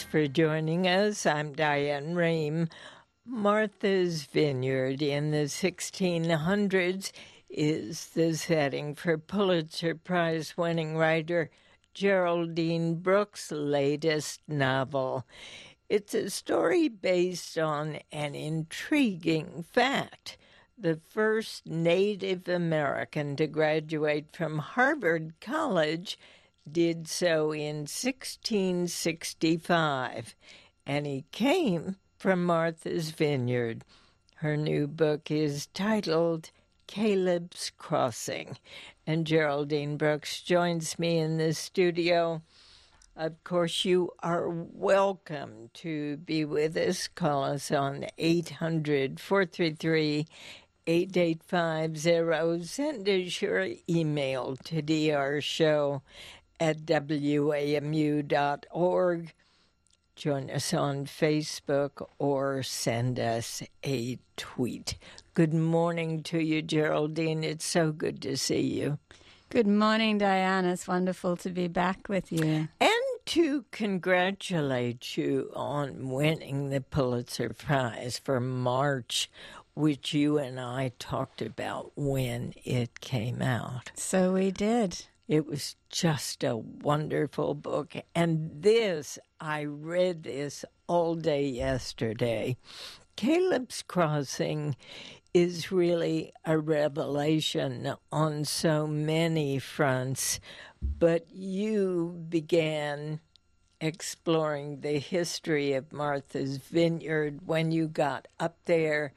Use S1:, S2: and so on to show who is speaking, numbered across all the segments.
S1: for joining us. I'm Diane Rehm. Martha's Vineyard in the 1600s is the setting for Pulitzer Prize-winning writer Geraldine Brooks' latest novel. It's a story based on an intriguing fact. The first Native American to graduate from Harvard College did so in 1665, and he came from Martha's Vineyard. Her new book is titled Caleb's Crossing, and Geraldine Brooks joins me in the studio. Of course, you are welcome to be with us. Call us on 800-433-8850. Send us your email to drarshow@wamu.org. Join us on Facebook or send us a tweet. Good morning to you, Geraldine. It's so good to see you.
S2: Good morning, Diane. It's wonderful to be back with you.
S1: And to congratulate you on winning the Pulitzer Prize for March, which you and I talked about when it came out.
S2: So we did.
S1: It was just a wonderful book. And I read this all day yesterday. Caleb's Crossing is really a revelation on so many fronts, but you began exploring the history of Martha's Vineyard when you got up there,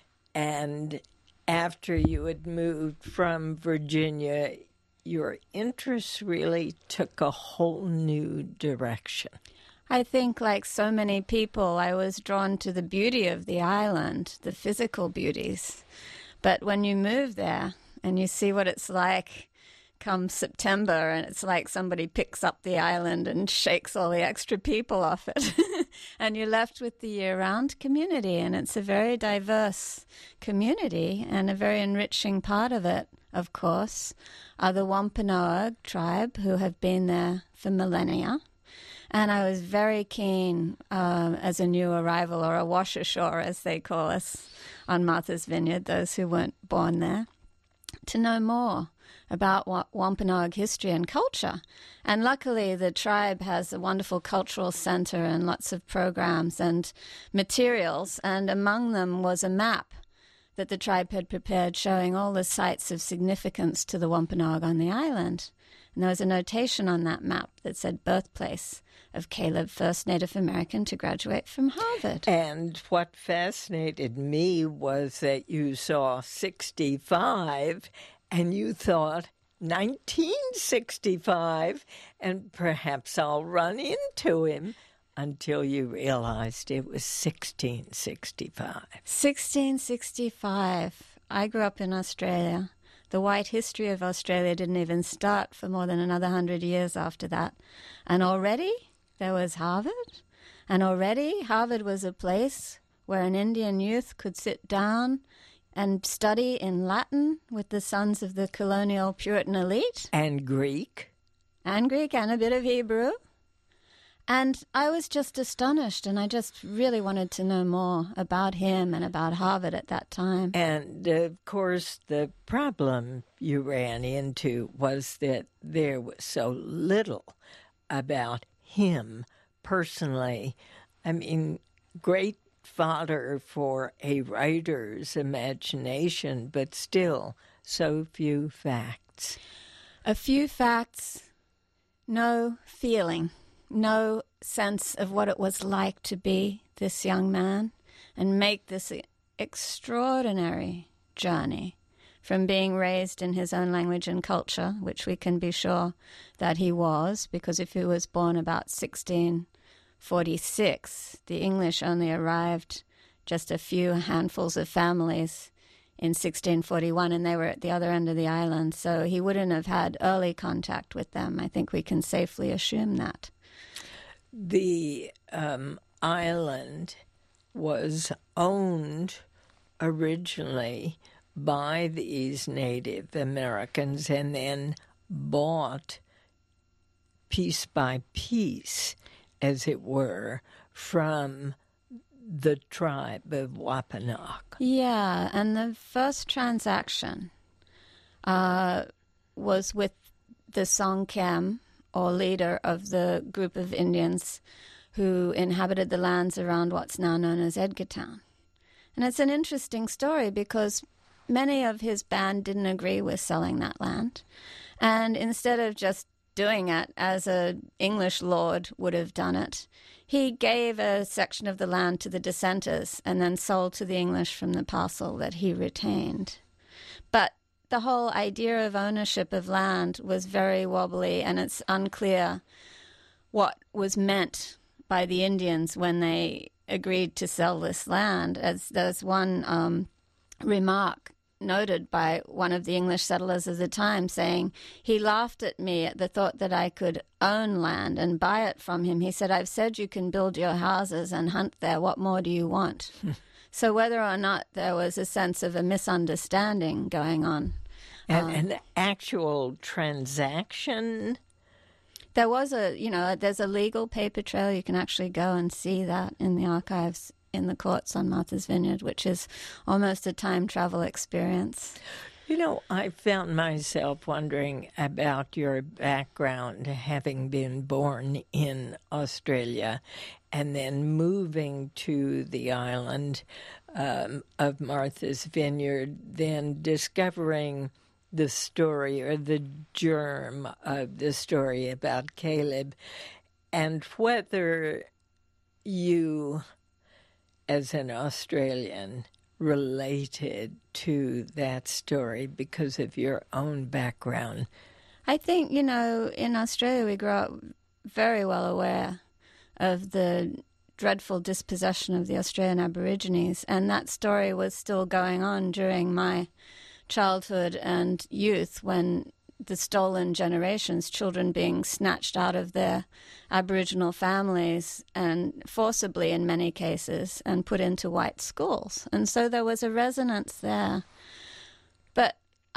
S1: and after you had moved from Virginia, your interest really took a whole new direction.
S2: I think, like so many people, I was drawn to the beauty of the island, the physical beauties. But when you move there and you see what it's like come September, and it's like somebody picks up the island and shakes all the extra people off it, and you're left with the year-round community, and it's a very diverse community, and a very enriching part of it, of course, are the Wampanoag tribe, who have been there for millennia. And I was very keen, as a new arrival, or a wash ashore, as they call us on Martha's Vineyard, those who weren't born there, to know more about Wampanoag history and culture. And luckily, the tribe has a wonderful cultural center and lots of programs and materials, and among them was a map that the tribe had prepared showing all the sites of significance to the Wampanoag on the island. And there was a notation on that map that said birthplace of Caleb, first Native American to graduate from Harvard.
S1: And what fascinated me was that you saw 65 and you thought 1965, and perhaps I'll run into him, until you realized it was 1665.
S2: 1665. I grew up in Australia. The white history of Australia didn't even start for more than another 100 years after that. And already there was Harvard. And already Harvard was a place where an Indian youth could sit down and study in Latin with the sons of the colonial Puritan elite.
S1: And Greek.
S2: And Greek and a bit of Hebrew. And I was just astonished, and I just really wanted to know more about him and about Harvard at that time.
S1: And, of course, the problem you ran into was that there was so little about him personally. I mean, great fodder for a writer's imagination, but still so few facts.
S2: A few facts, no feeling. No sense of what it was like to be this young man and make this extraordinary journey from being raised in his own language and culture, which we can be sure that he was, because if he was born about 1646, the English only arrived just a few handfuls of families in 1641, and they were at the other end of the island, so he wouldn't have had early contact with them. I think we can safely assume that.
S1: The island was owned originally by these Native Americans and then bought piece by piece as it were, from the tribe of Wampanoag.
S2: Yeah, and the first transaction was with the Songkhram, or leader of the group of Indians who inhabited the lands around what's now known as Edgartown. And it's an interesting story because many of his band didn't agree with selling that land. And instead of just doing it as an English lord would have done it, he gave a section of the land to the dissenters and then sold to the English from the parcel that he retained. But the whole idea of ownership of land was very wobbly, and it's unclear what was meant by the Indians when they agreed to sell this land. As there's one remark noted by one of the English settlers of the time saying, he laughed at me at the thought that I could own land and buy it from him. He said, I've said you can build your houses and hunt there. What more do you want? So whether or not there was a sense of a misunderstanding going on.
S1: An actual transaction?
S2: There was there's a legal paper trail. You can actually go and see that in the archives in the courts on Martha's Vineyard, which is almost a time travel experience.
S1: You know, I found myself wondering about your background, having been born in Australia and then moving to the island of Martha's Vineyard, then discovering the story or the germ of the story about Caleb, and whether you, as an Australian, related to that story because of your own background.
S2: I think, in Australia we grew up very well aware of the dreadful dispossession of the Australian Aborigines, and that story was still going on during my childhood and youth when the stolen generations, children being snatched out of their Aboriginal families and forcibly in many cases and put into white schools. And so there was a resonance there. But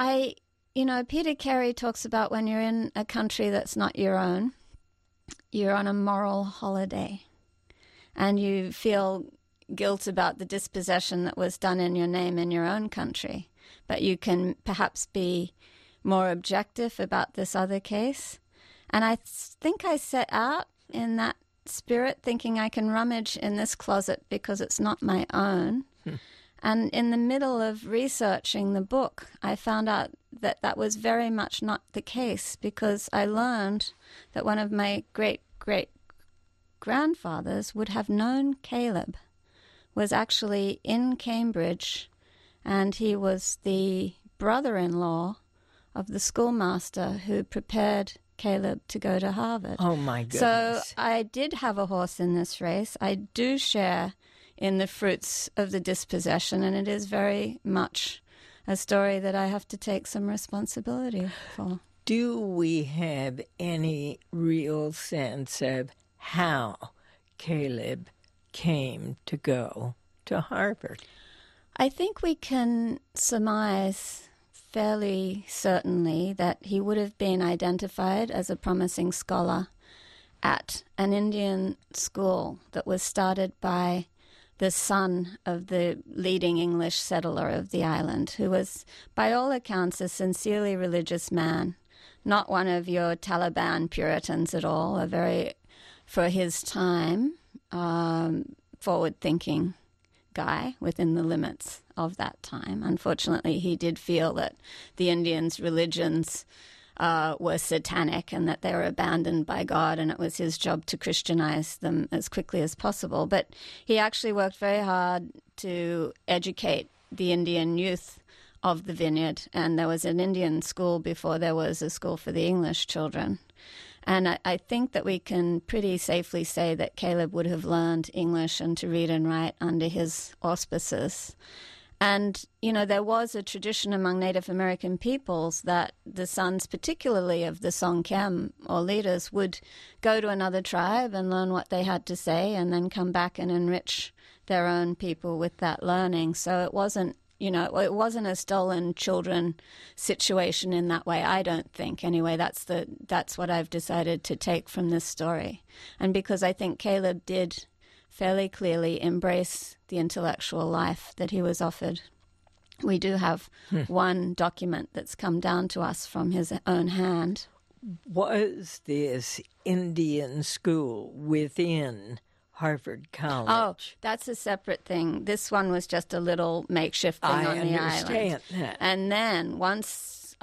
S2: Peter Carey talks about when you're in a country that's not your own, you're on a moral holiday and you feel guilt about the dispossession that was done in your name in your own country. But you can perhaps be more objective about this other case. And I think I set out in that spirit thinking I can rummage in this closet because it's not my own. And in the middle of researching the book, I found out that that was very much not the case, because I learned that one of my great-great-grandfathers would have known Caleb, was actually in Cambridge, and he was the brother-in-law of the schoolmaster who prepared Caleb to go to Harvard.
S1: Oh, my goodness.
S2: So I did have a horse in this race. I do share in the fruits of the dispossession, and it is very much a story that I have to take some responsibility for.
S1: Do we have any real sense of how Caleb came to go to Harvard?
S2: I think we can surmise fairly certainly that he would have been identified as a promising scholar at an Indian school that was started by the son of the leading English settler of the island, who was, by all accounts, a sincerely religious man, not one of your Taliban Puritans at all, a very, for his time, forward-thinking guy within the limits of that time. Unfortunately, he did feel that the Indians' religions were satanic and that they were abandoned by God, and it was his job to Christianize them as quickly as possible. But he actually worked very hard to educate the Indian youth of the vineyard, and there was an Indian school before there was a school for the English children. And I think that we can pretty safely say that Caleb would have learned English and to read and write under his auspices. And, there was a tradition among Native American peoples that the sons, particularly of the Songkhram or leaders, would go to another tribe and learn what they had to say and then come back and enrich their own people with that learning. So it wasn't it wasn't a stolen children situation in that way, I don't think. Anyway, that's what I've decided to take from this story. And because I think Caleb did fairly clearly embrace the intellectual life that he was offered. We do have one document that's come down to us from his own hand.
S1: Was this Indian school within Harvard College?
S2: Oh, that's a separate thing. This one was just a little makeshift thing on the island.
S1: I understand that.
S2: And then once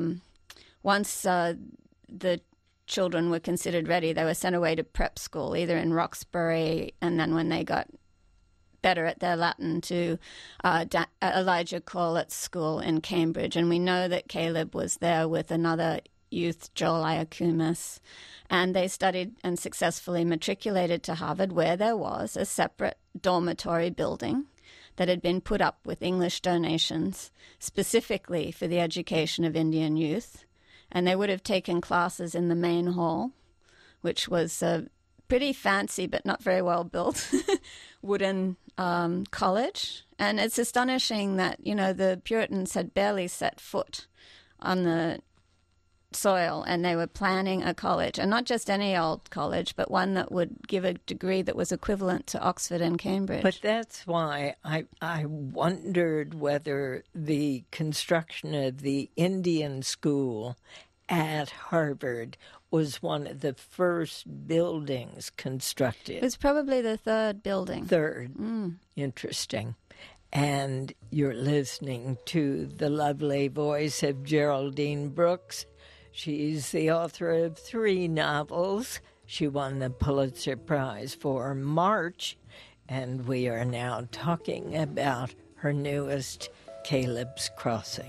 S2: the children were considered ready, they were sent away to prep school, either in Roxbury, and then when they got better at their Latin, to Elijah Corlett's school in Cambridge. And we know that Caleb was there with another youth, Joel Iacumas, and they studied and successfully matriculated to Harvard, where there was a separate dormitory building that had been put up with English donations specifically for the education of Indian youth. And they would have taken classes in the main hall, which was a pretty fancy but not very well built wooden college. And it's astonishing that, the Puritans had barely set foot on the soil, and they were planning a college, and not just any old college, but one that would give a degree that was equivalent to Oxford and Cambridge.
S1: But that's why I wondered whether the construction of the Indian school at Harvard was one of the first buildings constructed.
S2: It was probably the third building.
S1: Third. Interesting. And you're listening to the lovely voice of Geraldine Brooks. She's the author of 3 novels. She won the Pulitzer Prize for March, and we are now talking about her newest, Caleb's Crossing.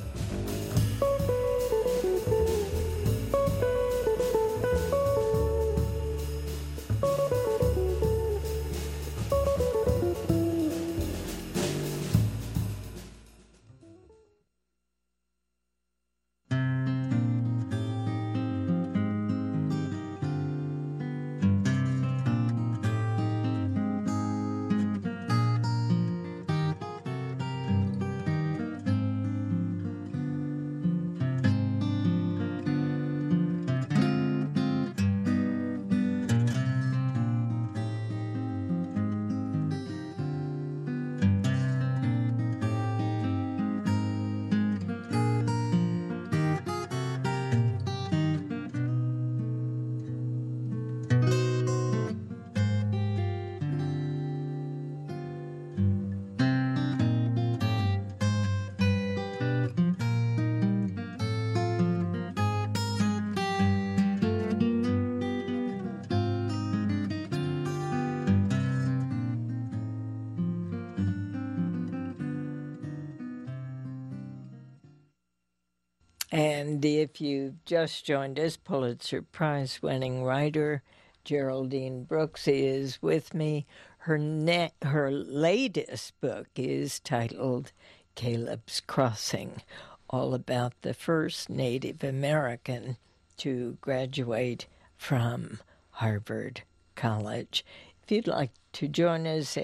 S1: And if you've just joined us, Pulitzer Prize-winning writer Geraldine Brooks is with me. Her latest book is titled Caleb's Crossing, all about the first Native American to graduate from Harvard College. If you'd like to join us,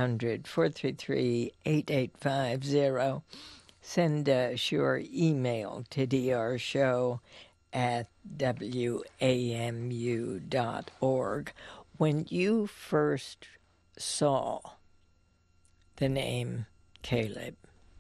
S1: 800-433-8850. Send us your email to drshow@wamu.org. When you first saw the name Caleb,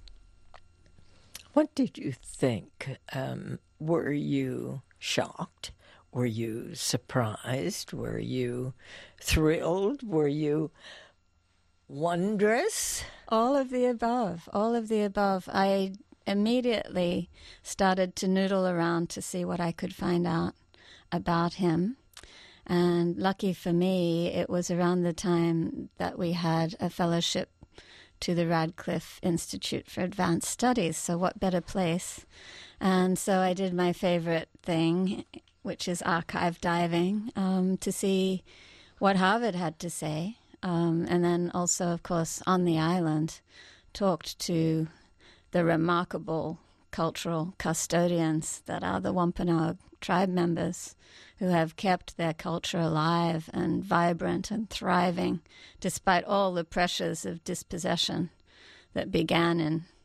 S1: what did you think? Were you shocked? Were you surprised? Were you thrilled? Were you wondrous?
S2: All of the above. All of the above. I immediately started to noodle around to see what I could find out about him. And lucky for me, it was around the time that we had a fellowship to the Radcliffe Institute for Advanced Studies. So what better place? And so I did my favorite thing, which is archive diving, to see what Harvard had to say. And then also, of course, on the island, talked to the remarkable cultural custodians that are the Wampanoag tribe members who have kept their culture alive and vibrant and thriving despite all the pressures of dispossession that began in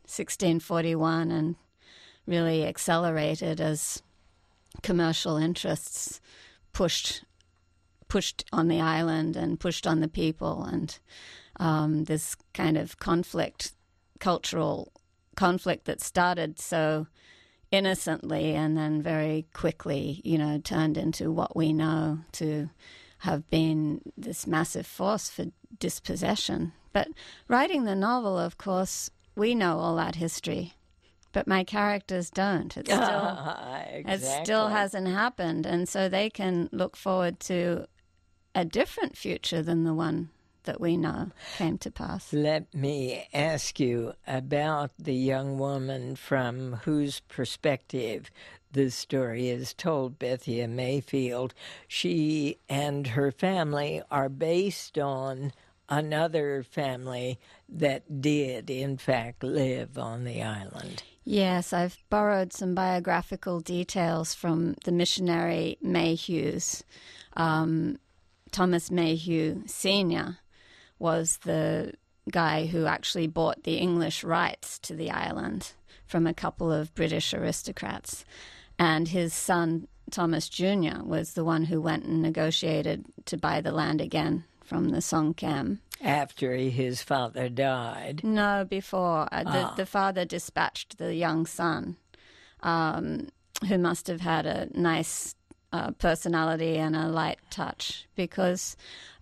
S2: 1641 and really accelerated as commercial interests pushed on the island and pushed on the people, and this kind of cultural conflict that started so innocently and then very quickly, turned into what we know to have been this massive force for dispossession. But writing the novel, of course, we know all that history, but my characters don't. It still hasn't happened, and so they can look forward to a different future than the one that we know came to pass.
S1: Let me ask you about the young woman from whose perspective the story is told, Bethia Mayfield. She and her family are based on another family that did, in fact, live on the island.
S2: Yes, I've borrowed some biographical details from the missionary Mayhews. Thomas Mayhew Sr. was the guy who actually bought the English rights to the island from a couple of British aristocrats. And his son, Thomas Jr., was the one who went and negotiated to buy the land again from the Songkham.
S1: After his father died?
S2: No, before. The father dispatched the young son, who must have had a nice personality and a light touch, because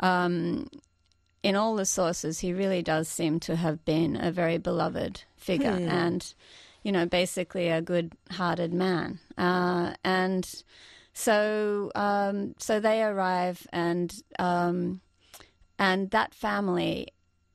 S2: in all the sources he really does seem to have been a very beloved figure and, basically a good-hearted man. And so they arrive, and that family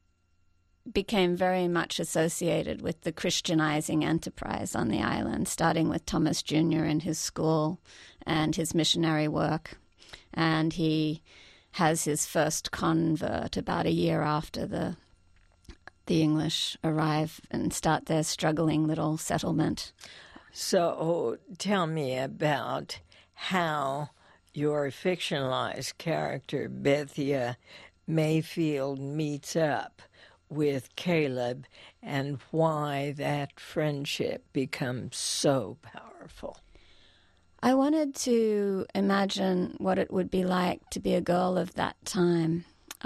S2: became very much associated with the Christianizing enterprise on the island, starting with Thomas Jr. and his school and his missionary work. And he has his first convert about a year after the English arrive and start their struggling little settlement.
S1: So tell me about how your fictionalized character, Bethia Mayfield, meets up with Caleb and why that friendship becomes so powerful.
S2: I wanted to imagine what it would be like to be a girl of that time,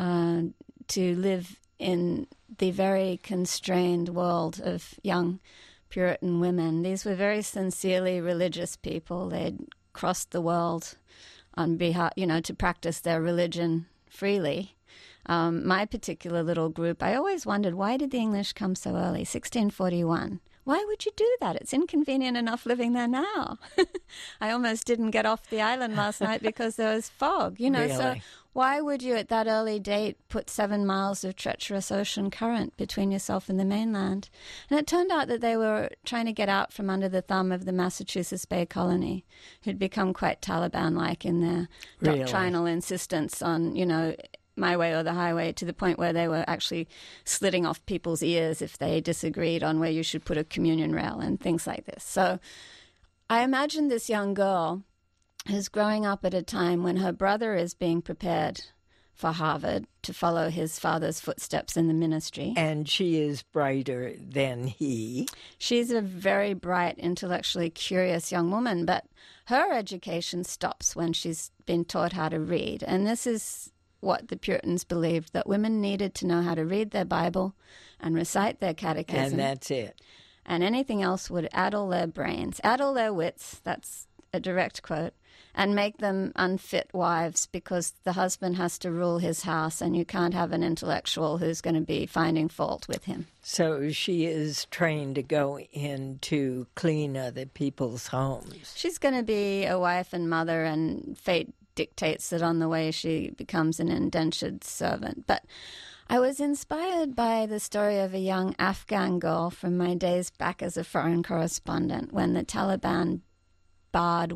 S2: to live in the very constrained world of young Puritan women. These were very sincerely religious people. They'd crossed the world on behalf, to practice their religion freely. My particular little group, I always wondered, why did the English come so early, 1641? Why would you do that? It's inconvenient enough living there now. I almost didn't get off the island last night because there was fog,
S1: Really?
S2: So why would you at that early date put 7 miles of treacherous ocean current between yourself and the mainland? And it turned out that they were trying to get out from under the thumb of the Massachusetts Bay Colony, who'd become quite Taliban-like in their doctrinal insistence on, my way or the highway, to the point where they were actually slitting off people's ears if they disagreed on where you should put a communion rail and things like this. So I imagine this young girl who's growing up at a time when her brother is being prepared for Harvard to follow his father's footsteps in the ministry.
S1: And she is brighter than he.
S2: She's a very bright, intellectually curious young woman, but her education stops when she's been taught how to read. And this is what the Puritans believed, that women needed to know how to read their Bible and recite their catechism.
S1: And that's it.
S2: And anything else would addle their brains, addle their wits, that's a direct quote, and make them unfit wives, because the husband has to rule his house and you can't have an intellectual who's going to be finding fault with him.
S1: So she is trained to go in to clean other people's homes.
S2: She's going to be a wife and mother, and fate dictates that on the way she becomes an indentured servant. But I was inspired by the story of a young Afghan girl from my days back as a foreign correspondent, when the Taliban barred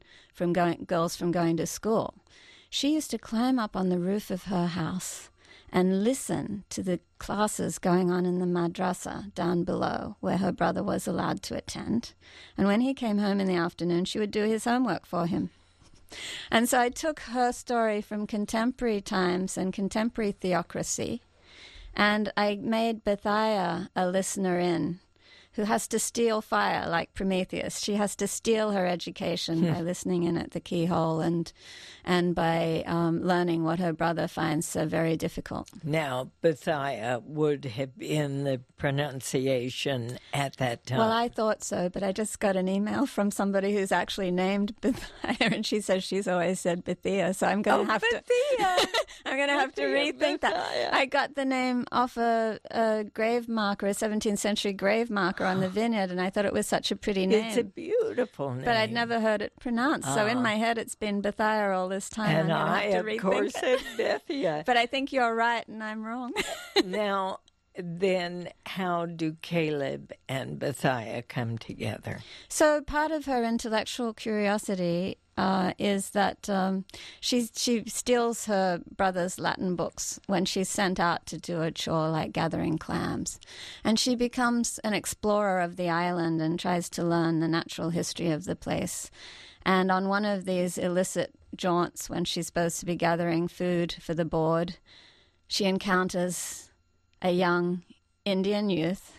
S2: girls from going to school. She used to climb up on the roof of her house and listen to the classes going on in the madrasa down below, where her brother was allowed to attend. And when he came home in the afternoon, she would do his homework for him. And so I took her story from contemporary times and contemporary theocracy, and I made Bethia a listener in who has to steal fire like Prometheus. She has to steal her education by listening in at the keyhole and by learning what her brother finds so very difficult.
S1: Now, Bethia would have been the pronunciation at that time.
S2: Well, I thought so, but I just got an email from somebody who's actually named Bethia, and she says she's always said Bethia, so I'm going to have
S1: Bethia.
S2: I'm going to have to rethink that. I got the name off a grave marker, a 17th century grave marker on the vineyard, and I thought it was such a pretty name.
S1: It's a beautiful name.
S2: But I'd never heard it pronounced, so in my head it's been Bethia all this time.
S1: And
S2: I,
S1: of course, said Bethia.
S2: But I think you're right and I'm wrong.
S1: Now, then how do Caleb and Bethia come together?
S2: So part of her intellectual curiosity is that she steals her brother's Latin books when she's sent out to do a chore like gathering clams. And she becomes an explorer of the island and tries to learn the natural history of the place. And on one of these illicit jaunts, when she's supposed to be gathering food for the board, she encounters a young Indian youth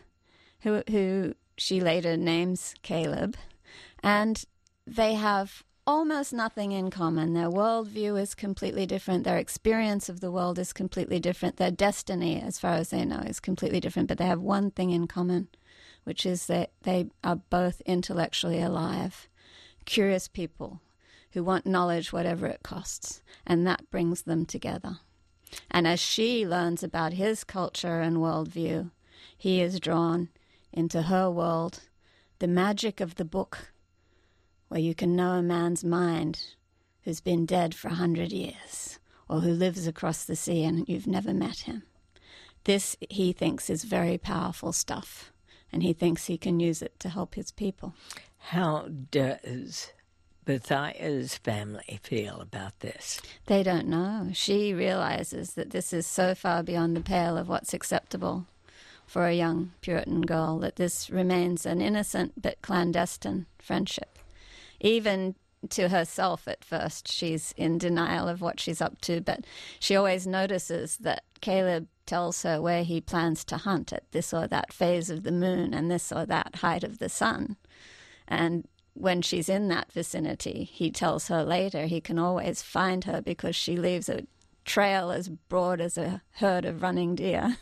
S2: who she later names Caleb. And they have almost nothing in common. Their worldview is completely different. Their experience of the world is completely different. Their destiny, as far as they know, is completely different. But they have one thing in common, which is that they are both intellectually alive, curious people who want knowledge whatever it costs. And that brings them together. And as she learns about his culture and worldview, he is drawn into her world, the magic of the book, where you can know a man's mind who's been dead for 100 years or who lives across the sea and you've never met him. This, he thinks, is very powerful stuff, and he thinks he can use it to help his people.
S1: How does Bethia's family feel about this?
S2: They don't know. She realizes that this is so far beyond the pale of what's acceptable for a young Puritan girl that this remains an innocent but clandestine friendship. Even to herself at first, she's in denial of what she's up to, but she always notices that Caleb tells her where he plans to hunt at this or that phase of the moon and this or that height of the sun. And when she's in that vicinity, he tells her later he can always find her because she leaves a trail as broad as a herd of running deer.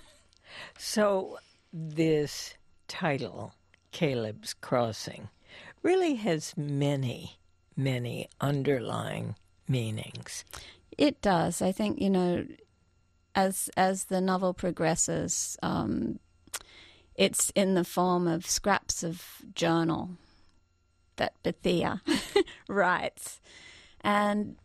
S1: So this title, Caleb's Crossing, really has many, many underlying meanings.
S2: It does. I think, as the novel progresses, it's in the form of scraps of journal that Bethia writes. And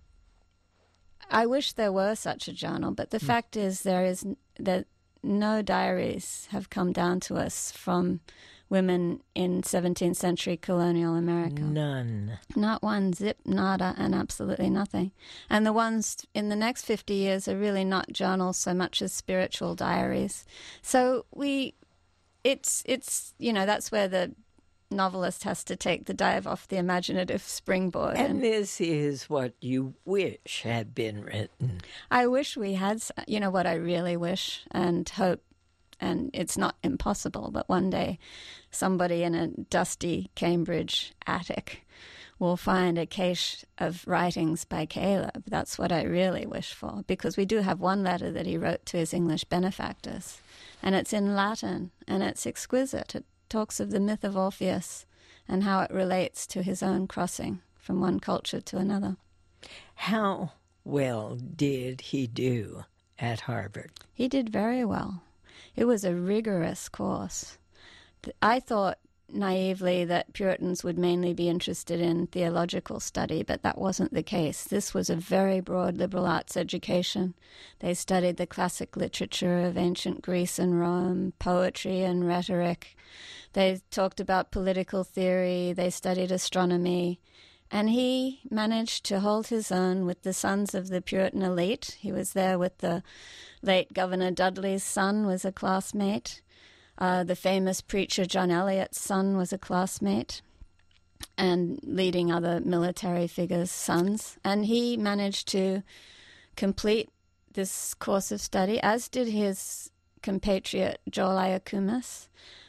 S2: I wish there were such a journal, but the fact is that no diaries have come down to us from women in 17th century colonial America.
S1: None. Not
S2: one, zip, nada, and absolutely nothing. And the ones in the next 50 years are really not journals so much as spiritual diaries. So it's that's where the novelist has to take the dive off the imaginative springboard.
S1: And this is what you wish had been written.
S2: I wish we had, what I really wish and hope, and it's not impossible, but one day somebody in a dusty Cambridge attic will find a cache of writings by Caleb. That's what I really wish for, because we do have one letter that he wrote to his English benefactors, and it's in Latin, and it's exquisite. It talks of the myth of Orpheus and how it relates to his own crossing from one culture to another.
S1: How well did he do at Harvard?
S2: He did very well. It was a rigorous course. I thought naively that Puritans would mainly be interested in theological study, but that wasn't the case. This was a very broad liberal arts education. They studied the classic literature of ancient Greece and Rome, poetry and rhetoric. They talked about political theory. They studied astronomy. And he managed to hold his own with the sons of the Puritan elite. He was there with the late Governor Dudley's son, was a classmate. The famous preacher John Eliot's son was a classmate, and leading other military figures' sons. And he managed to complete this course of study, as did his compatriot Joel Iacumas.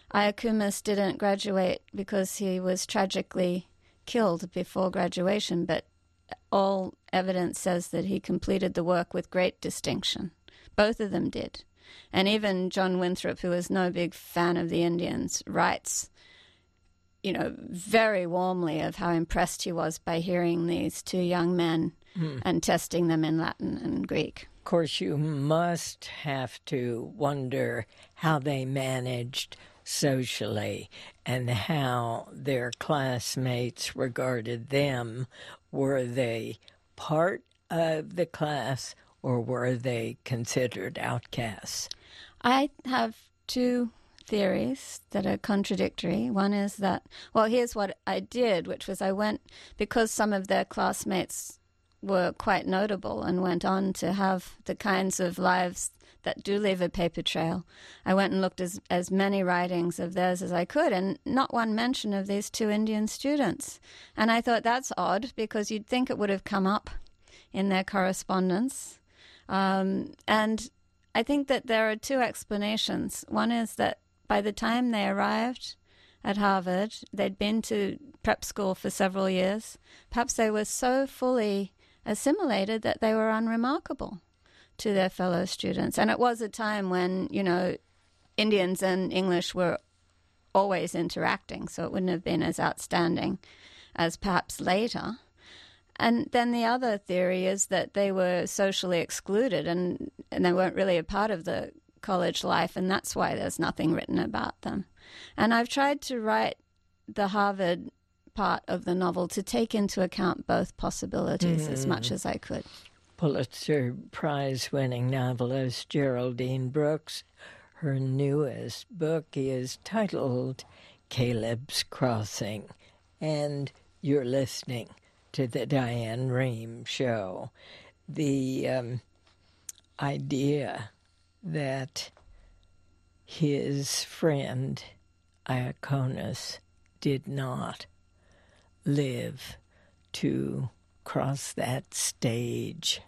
S2: Iacumas didn't graduate because he was tragically killed before graduation, but all evidence says that he completed the work with great distinction. Both of them did. And even John Winthrop, who is no big fan of the Indians, writes, very warmly of how impressed he was by hearing these two young men and testing them in Latin and Greek.
S1: Of course, you must have to wonder how they managed socially and how their classmates regarded them. Were they part of the class or were they considered outcasts?
S2: I have two theories that are contradictory. One is that, here's what I did, which was I went, because some of their classmates were quite notable and went on to have the kinds of lives that do leave a paper trail. I went and looked as many writings of theirs as I could, and not one mention of these two Indian students. And I thought that's odd, because you'd think it would have come up in their correspondence. And I think that there are two explanations. One is that by the time they arrived at Harvard, they'd been to prep school for several years. Perhaps they were so fully assimilated that they were unremarkable to their fellow students. And it was a time when, Indians and English were always interacting, so it wouldn't have been as outstanding as perhaps later. And then the other theory is that they were socially excluded and they weren't really a part of the college life, and that's why there's nothing written about them. And I've tried to write the Harvard part of the novel to take into account both possibilities as much as I could.
S1: Pulitzer Prize-winning novelist Geraldine Brooks, her newest book is titled Caleb's Crossing, and you're listening to the Diane Rehm Show. The idea that his friend Iaconas did not live to cross that stage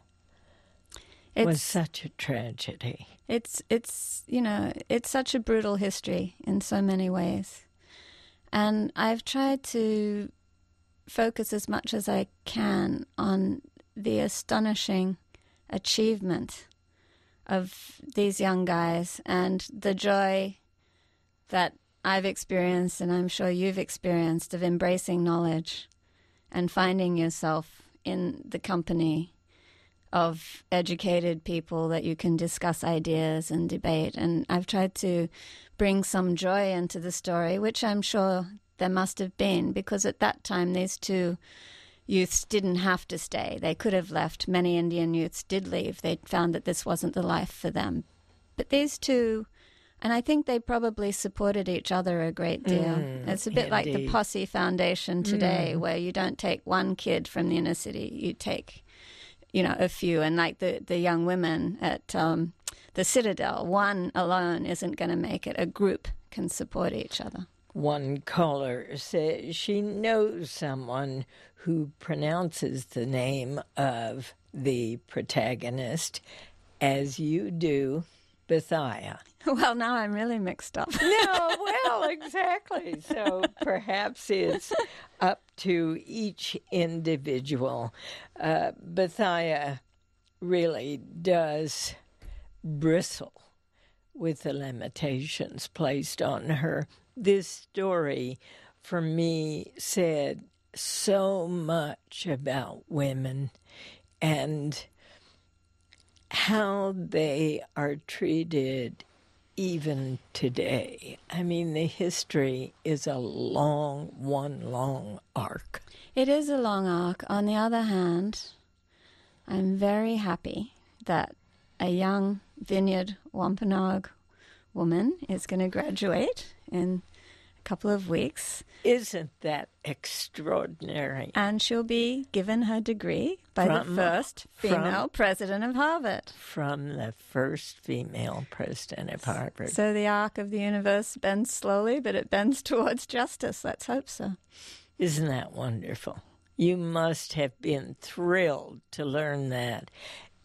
S1: was such a tragedy.
S2: It's such a brutal history in so many ways. And I've tried to focus as much as I can on the astonishing achievement of these young guys and the joy that I've experienced, and I'm sure you've experienced, of embracing knowledge and finding yourself in the company of educated people that you can discuss ideas and debate. And I've tried to bring some joy into the story, which I'm sure there must have been, because at that time these two youths didn't have to stay. They could have left. Many Indian youths did leave. They found that this wasn't the life for them. But these two, and I think they probably supported each other a great deal. It's a bit like the Posse Foundation today, where you don't take one kid from the inner city, you take, a few. And like the young women at the Citadel, one alone isn't going to make it. A group can support each other.
S1: One caller says she knows someone who pronounces the name of the protagonist as you do, Bethia.
S2: Well, now I'm really mixed up.
S1: No, well, exactly. So perhaps it's up to each individual. Bethia really does bristle with the limitations placed on her. This story, for me, said so much about women and how they are treated even today. I mean, the history is one long arc.
S2: It is a long arc. On the other hand, I'm very happy that a young Vineyard Wampanoag woman is going to graduate in a couple of weeks.
S1: Isn't that extraordinary?
S2: And she'll be given her degree by the first female president of Harvard.
S1: From the first female president of Harvard.
S2: So the arc of the universe bends slowly, but it bends towards justice. Let's hope so.
S1: Isn't that wonderful? You must have been thrilled to learn that.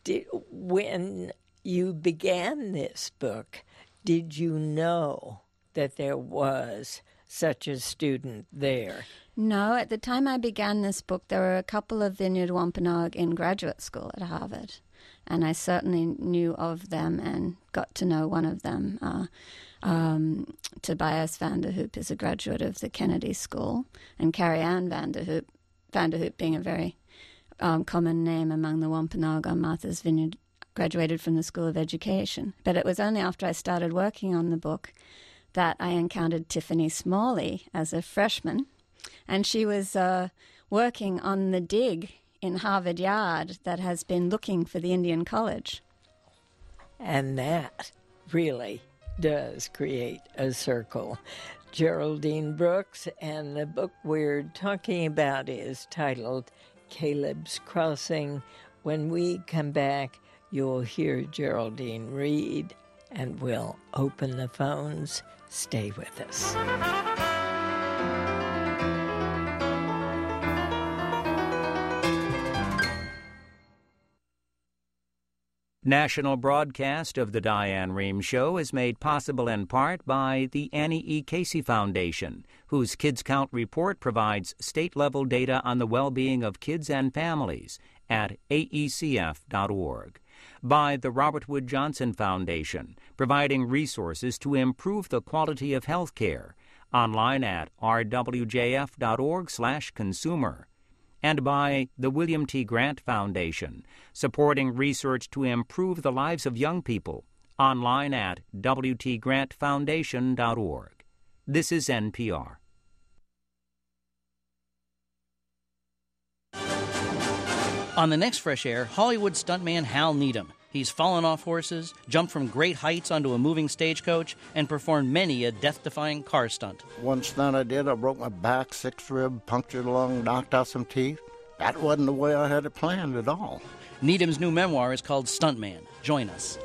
S1: When you began this book, did you know that there was such a student there?
S2: No, at the time I began this book, there were a couple of Vineyard Wampanoag in graduate school at Harvard, and I certainly knew of them and got to know one of them. Tobias Vanderhoop is a graduate of the Kennedy School, and Carrie Ann Vanderhoop being a very common name among the Wampanoag on Martha's Vineyard, graduated from the School of Education. But it was only after I started working on the book that I encountered Tiffany Smalley as a freshman, and she was working on the dig in Harvard Yard that has been looking for the Indian College.
S1: And that really does create a circle. Geraldine Brooks, and the book we're talking about is titled Caleb's Crossing. When we come back, you'll hear Geraldine read, and we'll open the phones. Stay with us.
S3: National broadcast of the Diane Rehm Show is made possible in part by the Annie E. Casey Foundation, whose Kids Count report provides state-level data on the well-being of kids and families at aecf.org. By the Robert Wood Johnson Foundation, providing resources to improve the quality of health care, online at rwjf.org/consumer. And by the William T. Grant Foundation, supporting research to improve the lives of young people, online at wtgrantfoundation.org. This is NPR.
S4: On the next Fresh Air, Hollywood stuntman Hal Needham. He's fallen off horses, jumped from great heights onto a moving stagecoach, and performed many a death-defying car stunt.
S5: One stunt I did, I broke my back, 6th rib, punctured a lung, knocked out some teeth. That wasn't the way I had it planned at all.
S4: Needham's new memoir is called Stuntman. Join us.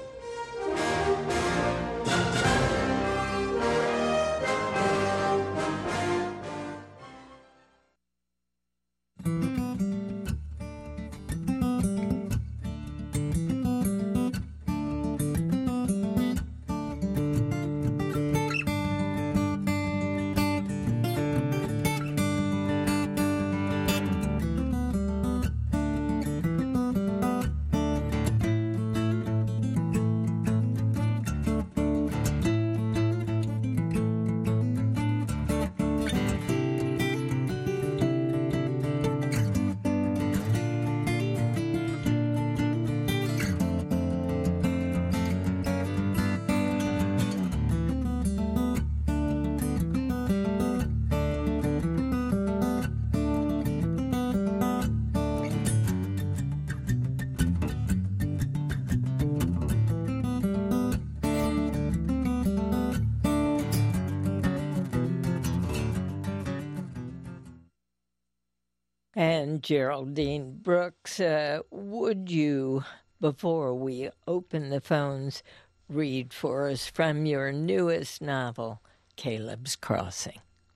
S1: And Geraldine Brooks, would you, before we open the phones, read for us from your newest novel, Caleb's Crossing?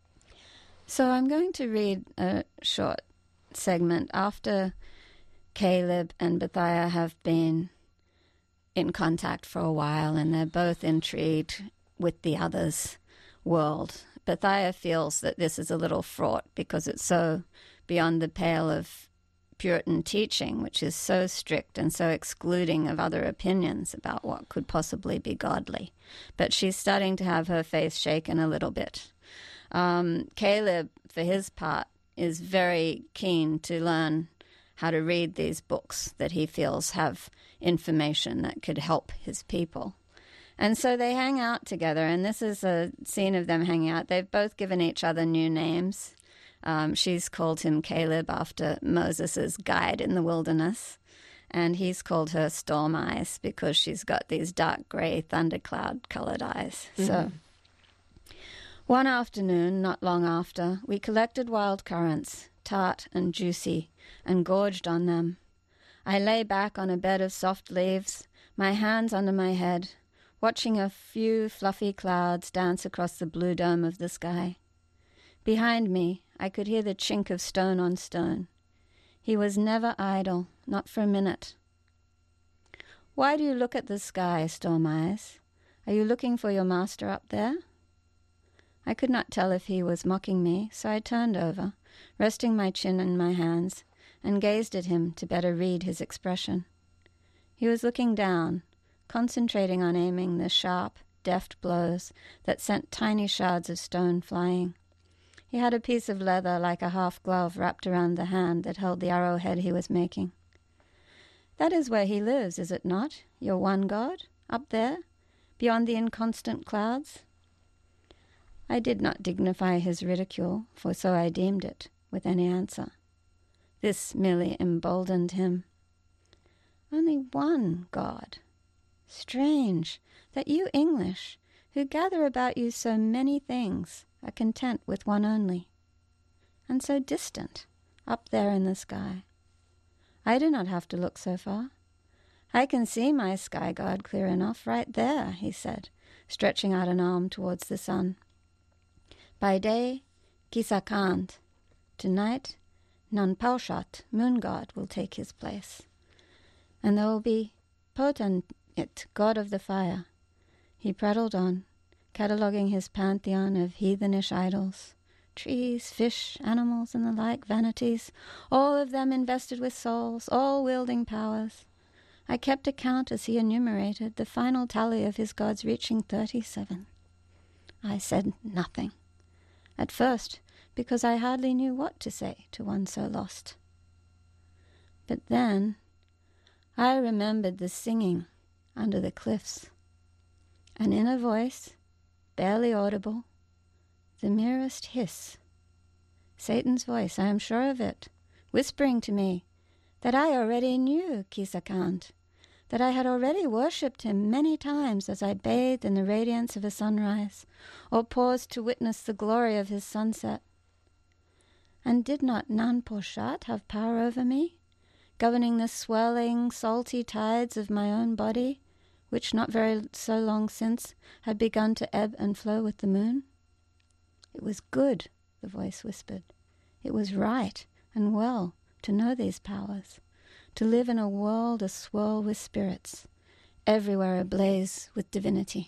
S2: So I'm going to read a short segment after Caleb and Bethia have been in contact for a while, and they're both intrigued with the other's world. Bethia feels that this is a little fraught because it's so beyond the pale of Puritan teaching, which is so strict and so excluding of other opinions about what could possibly be godly. But she's starting to have her faith shaken a little bit. Caleb, for his part, is very keen to learn how to read these books that he feels have information that could help his people. And so they hang out together, and this is a scene of them hanging out. They've both given each other new names. She's called him Caleb after Moses' guide in the wilderness, and he's called her Storm Eyes because she's got these dark gray thundercloud-colored eyes. Mm-hmm. So one afternoon, not long after, we collected wild currants, tart and juicy, and gorged on them. I lay back on a bed of soft leaves, my hands under my head, watching a few fluffy clouds dance across the blue dome of the sky. Behind me, I could hear the chink of stone on stone. He was never idle, not for a minute. "Why do you look at the sky, Storm Eyes? Are you looking for your master up there?" I could not tell if he was mocking me, so I turned over, resting my chin in my hands, and gazed at him to better read his expression. He was looking down, concentrating on aiming the sharp, deft blows that sent tiny shards of stone flying. He had a piece of leather like a half-glove wrapped around the hand that held the arrowhead he was making. "That is where he lives, is it not, your one God, up there, beyond the inconstant clouds?" I did not dignify his ridicule, for so I deemed it, with any answer. This merely emboldened him. "Only one God. Strange that you English, who gather about you so many things, are content with one only. And so distant, up there in the sky. I do not have to look so far. I can see my sky god clear enough right there," he said, stretching out an arm towards the sun. "By day, Kisakant. Tonight, Nanpaushat, moon god, will take his place. And there will be Potanit, god of the fire." He prattled on, cataloguing his pantheon of heathenish idols, trees, fish, animals, and the like vanities, all of them invested with souls, all wielding powers. I kept account as he enumerated, the final tally of his gods reaching 37. I said nothing. At first, because I hardly knew what to say to one so lost. But then I remembered the singing under the cliffs. An inner voice, barely audible, the merest hiss. Satan's voice, I am sure of it, whispering to me that I already knew Kisakant, that I had already worshipped him many times as I bathed in the radiance of a sunrise, or paused to witness the glory of his sunset. And did not Nanpaushat have power over me, governing the swirling, salty tides of my own body, which not very so long since had begun to ebb and flow with the moon? It was good, the voice whispered. It was right and well to know these powers, to live in a world aswirl with spirits, everywhere ablaze with divinity.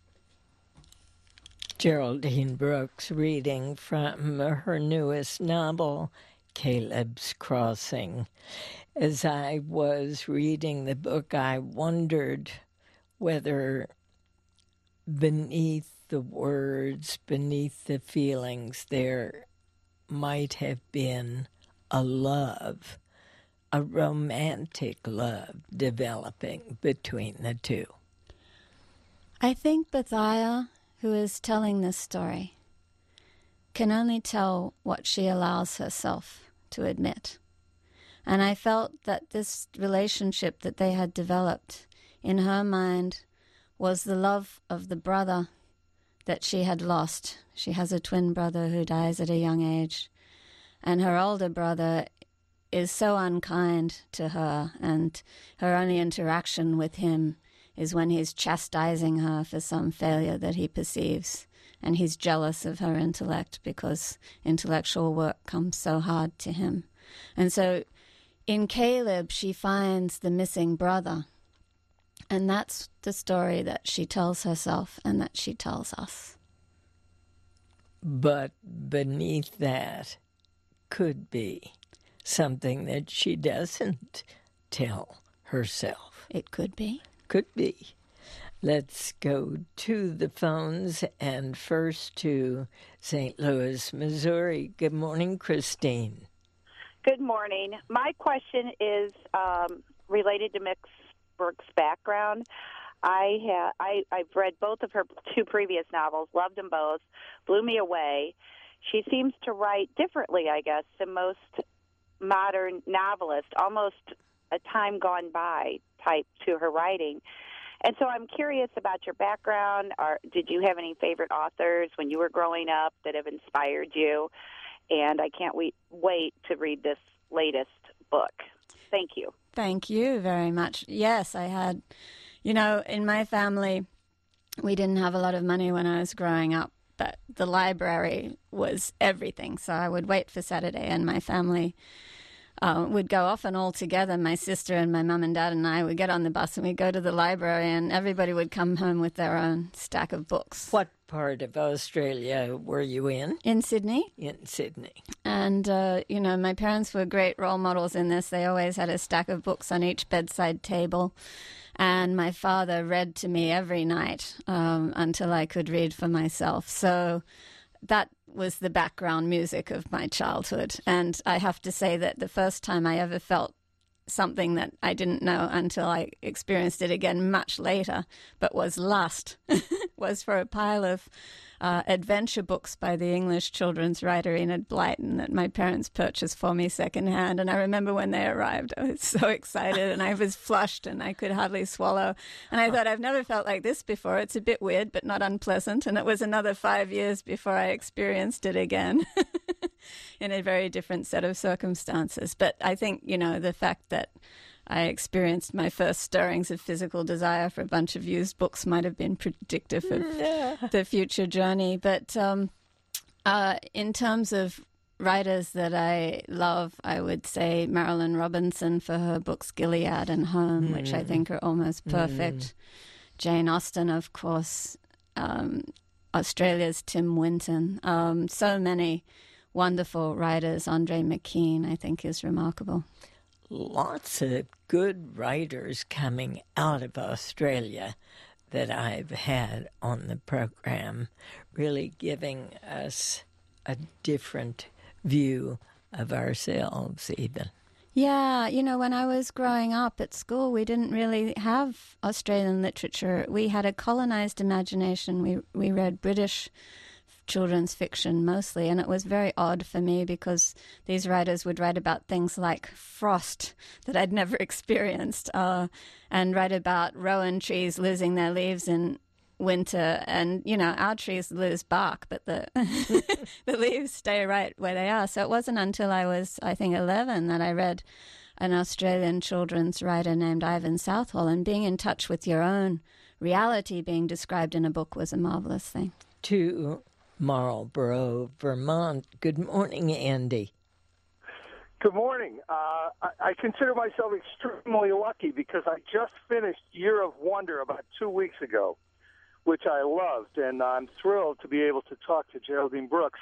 S1: Geraldine Brooks reading from her newest novel, Caleb's Crossing. As I was reading the book, I wondered whether beneath the words, beneath the feelings, there might have been a love, a romantic love developing between the two.
S2: I think Bethia, who is telling this story, can only tell what she allows herself to admit. And I felt that this relationship that they had developed in her mind was the love of the brother that she had lost. She has a twin brother who dies at a young age, and her older brother is so unkind to her, and her only interaction with him is when he's chastising her for some failure that he perceives, and he's jealous of her intellect because intellectual work comes so hard to him. And so in Caleb, she finds the missing brother, and that's the story that she tells herself and that she tells us.
S1: But beneath that could be something that she doesn't tell herself.
S2: It could be.
S1: Could be. Let's go to the phones, and first to St. Louis, Missouri. Good morning, Christine.
S6: Good morning. My question is related to Miss Brooks' background. I've read both of her two previous novels, loved them both, blew me away. She seems to write differently, I guess, than most modern novelists, almost a time gone by type to her writing. And so I'm curious about your background. Did you have any favorite authors when you were growing up that have inspired you? And I can't wait to read this latest book. Thank you.
S2: Thank you very much. Yes, I had, in my family, we didn't have a lot of money when I was growing up, but the library was everything. So I would wait for Saturday, and my family would go off, and all together, my sister and my mum and dad and I would get on the bus and we'd go to the library, and everybody would come home with their own stack of books.
S1: What part of Australia were you in?
S2: In Sydney.
S1: In Sydney.
S2: And, my parents were great role models in this. They always had a stack of books on each bedside table. And my father read to me every night until I could read for myself. So that was the background music of my childhood. And I have to say that the first time I ever felt something that I didn't know until I experienced it again much later, but was lust, was for a pile of adventure books by the English children's writer Enid Blyton that my parents purchased for me secondhand. And I remember when they arrived, I was so excited and I was flushed and I could hardly swallow. And I thought, I've never felt like this before. It's a bit weird, but not unpleasant. And it was another 5 years before I experienced it again in a very different set of circumstances. But I think, the fact that I experienced my first stirrings of physical desire for a bunch of used books might have been predictive of the future journey. But in terms of writers that I love, I would say Marilyn Robinson for her books Gilead and Home, which I think are almost perfect. Jane Austen, of course, Australia's Tim Winton. So many wonderful writers. Andre McKean, I think, is remarkable.
S1: Lots of good writers coming out of Australia that I've had on the program, really giving us a different view of ourselves even.
S2: Yeah, when I was growing up at school, we didn't really have Australian literature. We had a colonized imagination. We read British children's fiction mostly, and it was very odd for me because these writers would write about things like frost that I'd never experienced, and write about rowan trees losing their leaves in winter, and our trees lose bark, but the the leaves stay right where they are. So it wasn't until I was, I think, 11 that I read an Australian children's writer named Ivan Southwell, and being in touch with your own reality being described in a book was a marvelous thing.
S1: To Marlborough, Vermont. Good morning, Andy.
S7: Good morning. I consider myself extremely lucky because I just finished Year of Wonder about 2 weeks ago, which I loved, and I'm thrilled to be able to talk to Geraldine Brooks.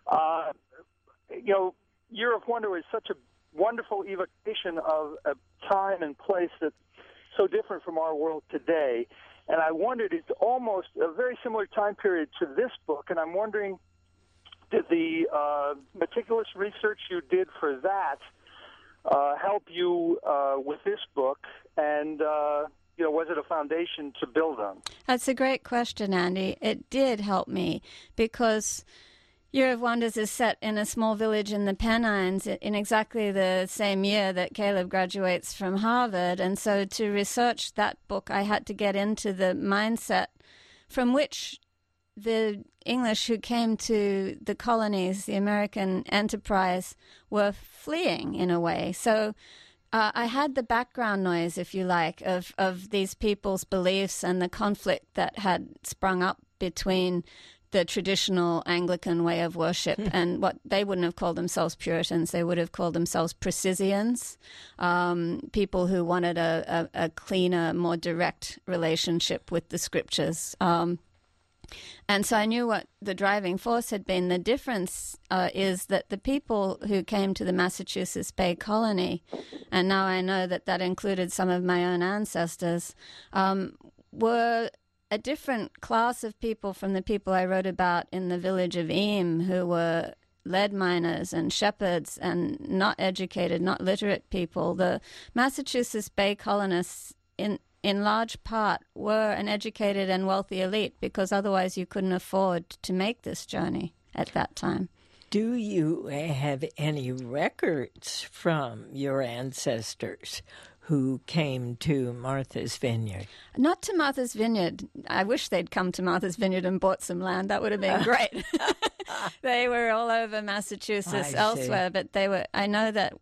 S7: Year of Wonder is such a wonderful evocation of a time and place that's so different from our world today. And I wondered, it's almost a very similar time period to this book, and I'm wondering, did the meticulous research you did for that help you with this book? And, was it a foundation to build on?
S2: That's a great question, Andy. It did help me because Year of Wonders is set in a small village in the Pennines in exactly the same year that Caleb graduates from Harvard. And so to research that book, I had to get into the mindset from which the English who came to the colonies, the American enterprise, were fleeing in a way. So I had the background noise, if you like, of these people's beliefs and the conflict that had sprung up between the traditional Anglican way of worship and what they wouldn't have called themselves Puritans. They would have called themselves Precisians, people who wanted a cleaner, more direct relationship with the scriptures. And so I knew what the driving force had been. The difference is that the people who came to the Massachusetts Bay Colony, and now I know that that included some of my own ancestors, were a different class of people from the people I wrote about in the village of Eam, who were lead miners and shepherds and not educated, not literate people. The Massachusetts Bay colonists, in large part, were an educated and wealthy elite because otherwise you couldn't afford to make this journey at that time.
S1: Do you have any records from your ancestors who came to Martha's Vineyard?
S2: Not to Martha's Vineyard. I wish they'd come to Martha's Vineyard and bought some land. That would have been great. They were all over Massachusetts, elsewhere, but they were. I know that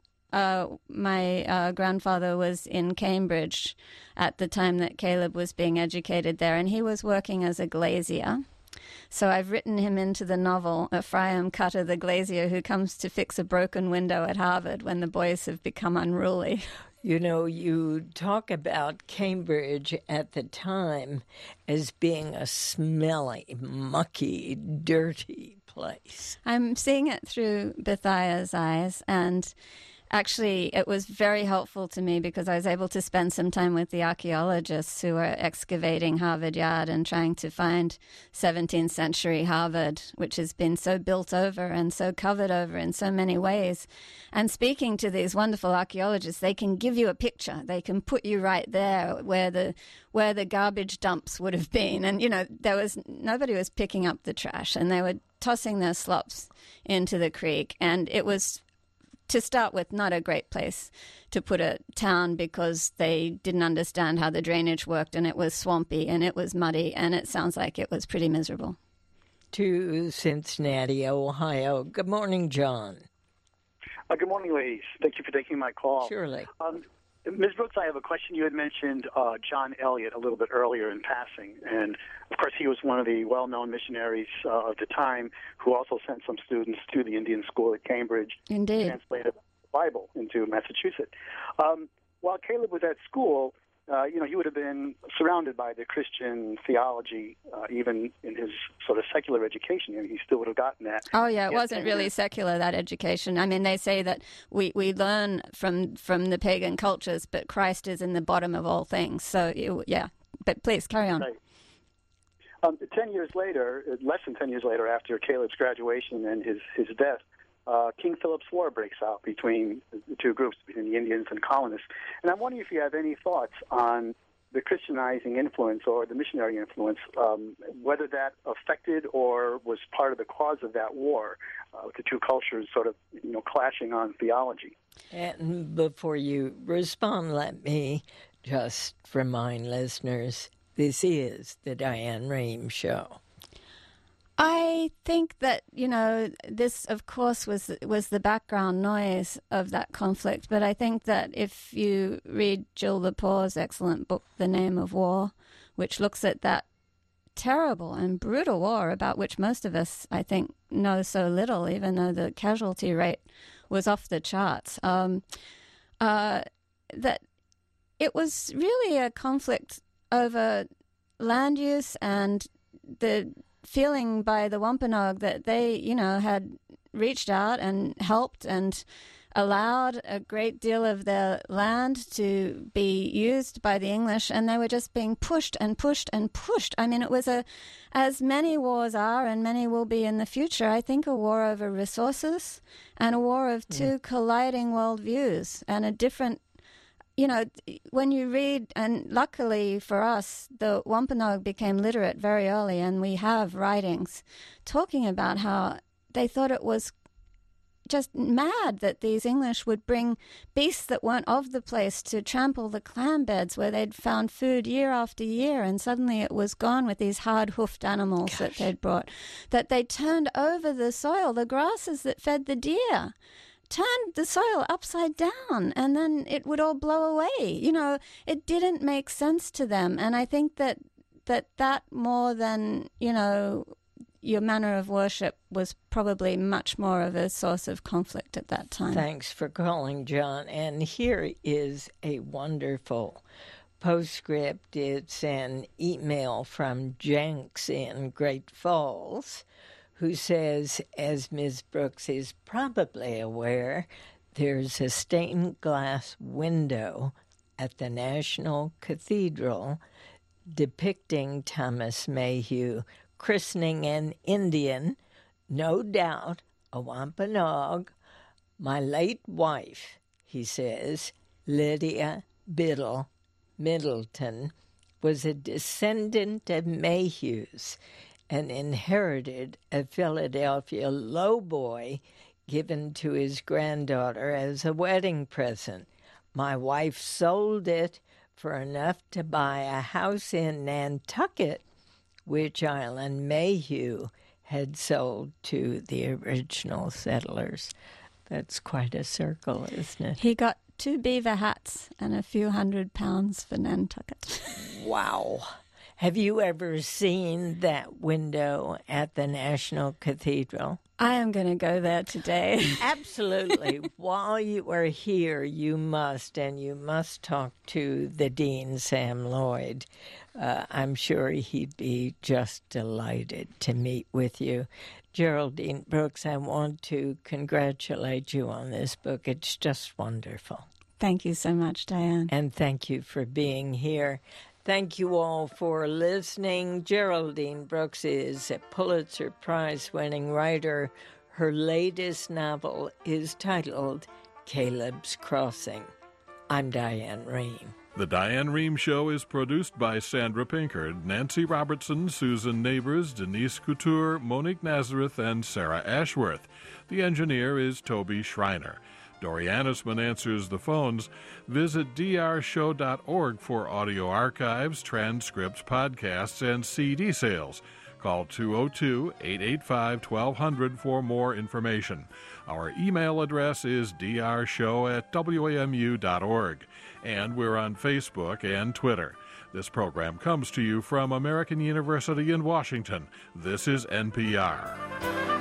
S2: my grandfather was in Cambridge at the time that Caleb was being educated there, and he was working as a glazier. So I've written him into the novel, Ephraim Cutter, the glazier who comes to fix a broken window at Harvard when the boys have become unruly.
S1: You know, you talk about Cambridge at the time as being a smelly, mucky, dirty place.
S2: I'm seeing it through Bethia's eyes, and actually it was very helpful to me because I was able to spend some time with the archaeologists who were excavating Harvard Yard and trying to find 17th century Harvard, which has been so built over and so covered over in so many ways. And speaking to these wonderful archaeologists, they can give you a picture. They can put you right there where the garbage dumps would have been. And, you know, nobody was picking up the trash, and they were tossing their slops into the creek. And it was, to start with, not a great place to put a town because they didn't understand how the drainage worked, and it was swampy and it was muddy, and it sounds like it was pretty miserable.
S1: To Cincinnati, Ohio. Good morning, John.
S8: Good morning, ladies. Thank you for taking my call.
S1: Surely.
S8: Ms. Brooks, I have a question. You had mentioned John Eliot a little bit earlier in passing, and of course he was one of the well-known missionaries of the time who also sent some students to the Indian school at Cambridge.
S2: Indeed.
S8: Translated the Bible into Massachusetts. While Caleb was at school, he would have been surrounded by the Christian theology, even in his sort of secular education. He still would have gotten that.
S2: Oh, yeah, it wasn't really secular, that education. I mean, they say that we learn from the pagan cultures, but Christ is in the bottom of all things. So, yeah, but please, carry on.
S8: Right. 10 years later, less than 10 years later, after Caleb's graduation and his death, King Philip's War breaks out between the two groups, between the Indians and colonists. And I'm wondering if you have any thoughts on the Christianizing influence or the missionary influence, whether that affected or was part of the cause of that war, with the two cultures sort of, clashing on theology.
S1: And before you respond, let me just remind listeners, this is the Diane Rehm Show.
S2: I think that, this, of course, was the background noise of that conflict. But I think that if you read Jill Lepore's excellent book, The Name of War, which looks at that terrible and brutal war about which most of us, I think, know so little, even though the casualty rate was off the charts, that it was really a conflict over land use and the feeling by the Wampanoag that they, had reached out and helped and allowed a great deal of their land to be used by the English, and they were just being pushed and pushed and pushed. I mean, it was as many wars are, and many will be in the future, I think a war over resources and a war of two colliding worldviews and a different, when you read, and luckily for us, the Wampanoag became literate very early, and we have writings talking about how they thought it was just mad that these English would bring beasts that weren't of the place to trample the clam beds where they'd found food year after year, and suddenly it was gone with these hard-hoofed animals that they'd brought, that they turned over the soil, the grasses that fed the deer, turned the soil upside down, and then it would all blow away. It didn't make sense to them. And I think that more than, your manner of worship was probably much more of a source of conflict at that time.
S1: Thanks for calling, John. And here is a wonderful postscript. It's an email from Jenks in Great Falls, who says, as Ms. Brooks is probably aware, there's a stained glass window at the National Cathedral depicting Thomas Mayhew christening an Indian, no doubt a Wampanoag, my late wife, he says, Lydia Biddle Middleton, was a descendant of Mayhews and inherited a Philadelphia lowboy given to his granddaughter as a wedding present. My wife sold it for enough to buy a house in Nantucket, which Island Mayhew had sold to the original settlers. That's quite a circle, isn't it?
S2: He got 2 beaver hats and a few £100 for Nantucket.
S1: Wow. Have you ever seen that window at the National Cathedral?
S2: I am going to go there today.
S1: Absolutely. While you are here, you must talk to the Dean, Sam Lloyd. I'm sure he'd be just delighted to meet with you. Geraldine Brooks, I want to congratulate you on this book. It's just wonderful.
S2: Thank you so much, Diane.
S1: And thank you for being here. Thank you all for listening. Geraldine Brooks is a Pulitzer Prize-winning writer. Her latest novel is titled Caleb's Crossing. I'm Diane Rehm.
S9: The Diane Rehm Show is produced by Sandra Pinkard, Nancy Robertson, Susan Neighbors, Denise Couture, Monique Nazareth, and Sarah Ashworth. The engineer is Toby Schreiner. Dori Annisman answers the phones. Visit drshow.org for audio archives, transcripts, podcasts, and CD sales. Call 202-885-1200 for more information. Our email address is drshow@wamu.org. And we're on Facebook and Twitter. This program comes to you from American University in Washington. This is NPR.